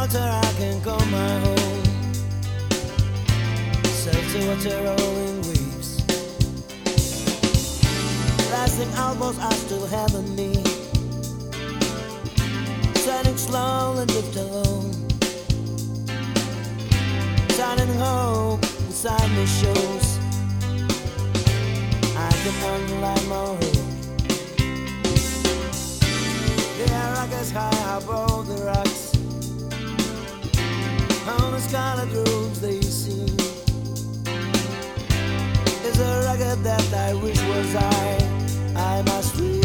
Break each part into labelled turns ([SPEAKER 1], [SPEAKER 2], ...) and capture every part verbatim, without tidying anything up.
[SPEAKER 1] shelter I can call my home. Self-to-water rolling waves, lasting elbows I still have on me, standing slow and lived alone. Shining hope inside me shows I can unlight my road. The air rockets high above the rocks, on the scarlet roads they see. It's a record that I wish was I, I must read.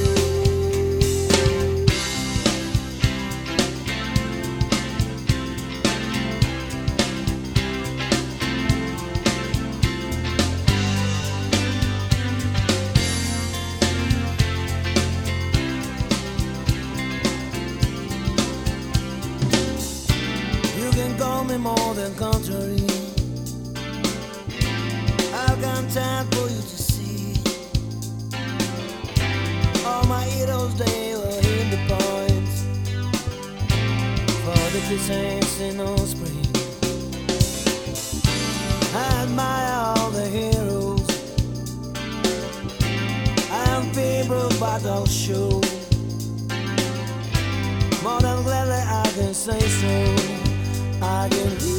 [SPEAKER 1] Call me more than contrary. I've got time for you to see. All my heroes, they were in the points for the Crusades in Spring. I admire all the heroes and people battle show. More than gladly I can say so. I can